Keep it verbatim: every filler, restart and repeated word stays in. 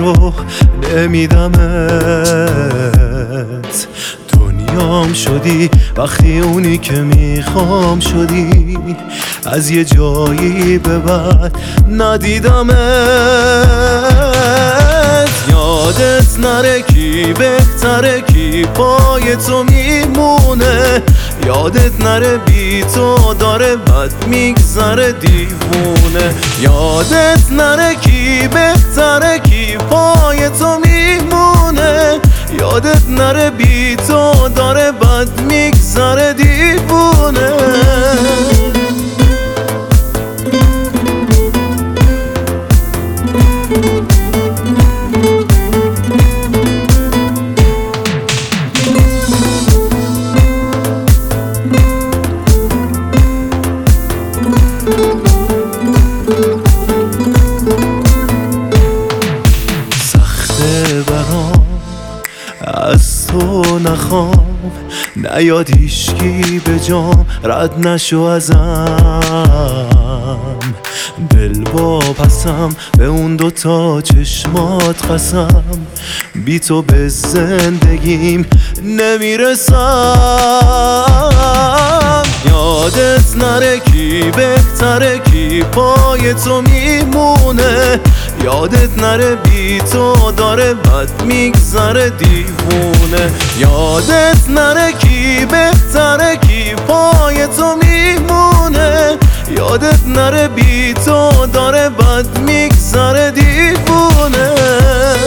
تو نمیدمت. دنیام شدی وقتی اونی که میخوام شدی، از یه جایی به بعد ندیدمت. یادت نره کی بهتره، کی پای تو میمونه. یادت نره بی تو داره بد میگذره دیوونه. یادت نره کی بهتره، کی پای تو میمونه. یادت نره بی تو داره بد میگذره دیوونه. سخته برام از تو نخوام، نیاد هیچکی به جام رد نشو ازم. دل با پسم به اون دوتا چشمات قسم، بی تو به زندگیم نمیرسم. یادت نره کی بهتره، کی پای تو میمونه. یادت نره بی تو داره بد میگذره دیوونه. یادت نره کی بهتره، کی پای تو میمونه. یادت نره بی تو داره بد میگذره دیوونه.